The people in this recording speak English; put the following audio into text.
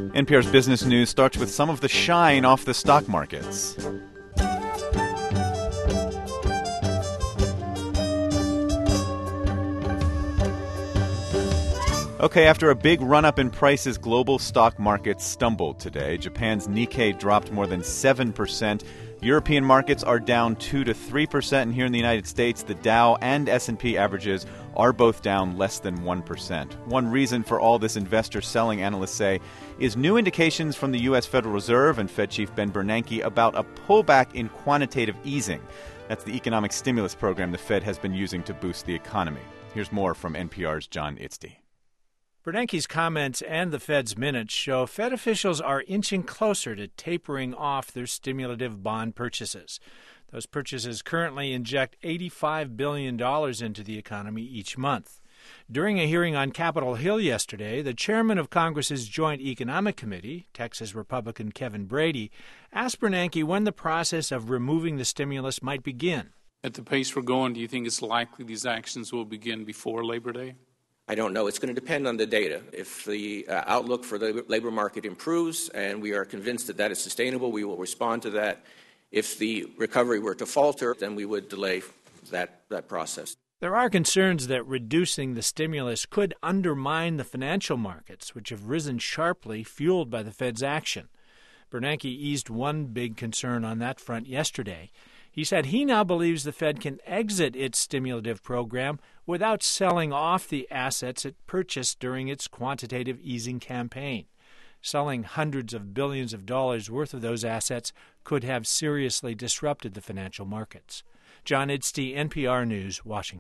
NPR's business news starts with some of the shine off the stock markets. Okay, after a big run-up in prices, global stock markets stumbled today. Japan's Nikkei dropped more than 7%. European markets are down 2 to 3%, and here in the United States, the Dow and S&P averages are both down less than 1%. One reason for all this investor selling, analysts say, is new indications from the U.S. Federal Reserve and Fed Chief Ben Bernanke about a pullback in quantitative easing. That's the economic stimulus program the Fed has been using to boost the economy. Here's more from NPR's John Itzty. Bernanke's comments and the Fed's minutes show Fed officials are inching closer to tapering off their stimulative bond purchases. Those purchases currently inject $85 billion into the economy each month. During a hearing on Capitol Hill yesterday, the chairman of Congress's Joint Economic Committee, Texas Republican Kevin Brady, asked Bernanke when the process of removing the stimulus might begin. At the pace we're going, do you think it's likely these actions will begin before Labor Day? I don't know. It's going to depend on the data. If the outlook for the labor market improves and we are convinced that that is sustainable, we will respond to that. If the recovery were to falter, then we would delay that process. There are concerns that reducing the stimulus could undermine the financial markets, which have risen sharply, fueled by the Fed's action. Bernanke eased one big concern on that front yesterday. He said he now believes the Fed can exit its stimulative program without selling off the assets it purchased during its quantitative easing campaign. Selling hundreds of billions of dollars worth of those assets could have seriously disrupted the financial markets. John Itzty, NPR News, Washington.